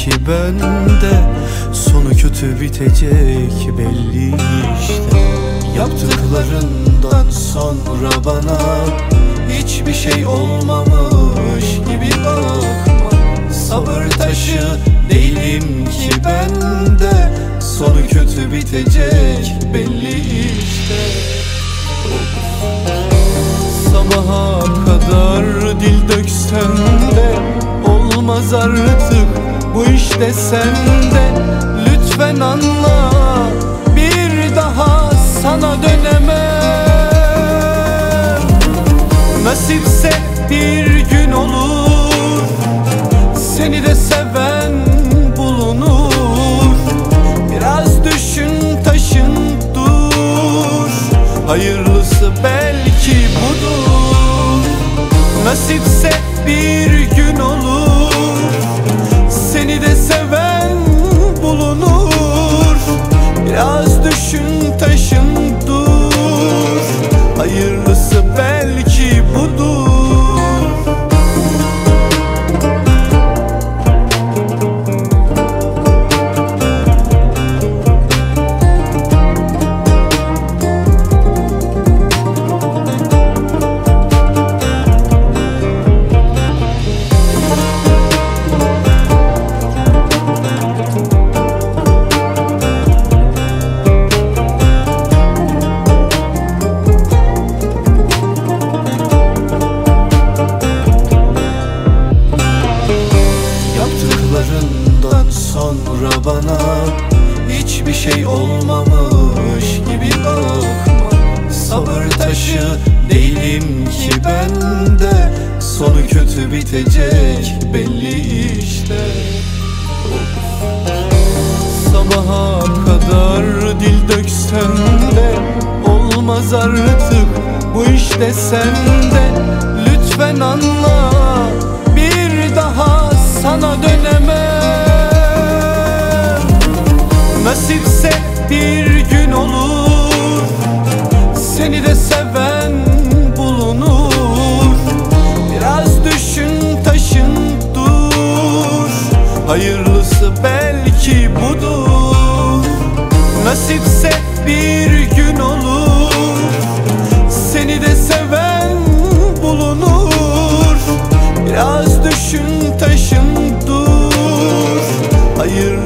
ki bende, sonu kötü bitecek belli işte. Yaptıklarından sonra bana hiçbir şey olmamış gibi bakma. Sabır taşı değilim ki bende, sonu kötü bitecek belli işte. Sabaha kadar dil döksen de olmaz artık bu işte sende. Lütfen anla, bir daha sana dönemem. Nasipse bir gün olur, seni de seven bulunur. Biraz düşün taşın dur, hayırlısı belki budur. Nasipse bir gün olur, seni de seven bulunur. Biraz düşün taşın dur, hayırlısı belki budur. Yaptıklarından sonra bana hiçbir şey olmamış gibi bakma. Sabır taşı değilim ki bende, sonu kötü bitecek belli işte. Sabaha kadar dil döksen de olmaz artık bu işte sende. Lütfen anla, bir daha sana dönemem. Nasipse bir gün olur, seni de seven bulunur. Biraz düşün taşın dur, hayırlısı belki budur. Nasipse bir gün olur, seni de seven bulunur. Biraz düşün taşın dur, hayırlısı